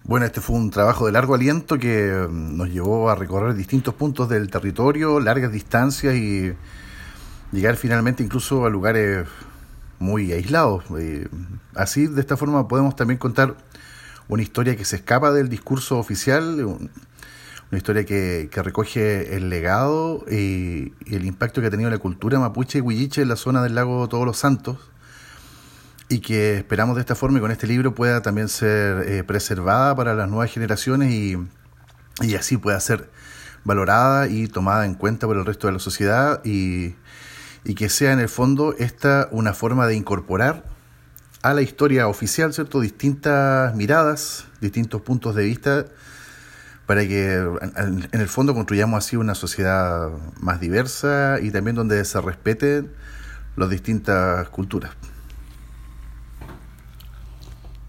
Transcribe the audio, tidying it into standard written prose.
Bueno, este fue un trabajo de largo aliento que nos llevó a recorrer distintos puntos del territorio, largas distancias y llegar finalmente incluso a lugares muy aislados. Así, de esta forma, podemos también contar una historia que se escapa del discurso oficial, una historia que recoge el legado y el impacto que ha tenido la cultura mapuche y huilliche en la zona del lago Todos los Santos, y que esperamos de esta forma y con este libro pueda también ser preservada para las nuevas generaciones y así pueda ser valorada y tomada en cuenta por el resto de la sociedad y que sea en el fondo esta una forma de incorporar a la historia oficial, ¿cierto?, distintas miradas, distintos puntos de vista, para que en el fondo construyamos así una sociedad más diversa y también donde se respeten las distintas culturas.